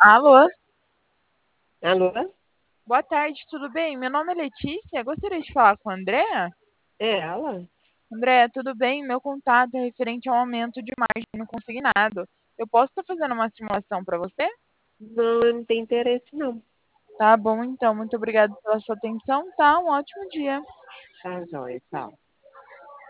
Alô, Alô? boa tarde, tudo bem? Meu nome é Letícia, gostaria de falar com a Andréa. É ela? Andréa, tudo bem? Meu contato é referente ao aumento de margem no consignado. Eu posso estar fazendo uma simulação para você? Não, eu não tenho interesse, não. Tá bom, então, muito obrigada pela sua atenção, tá? Um ótimo dia. Tá, joia, tchau.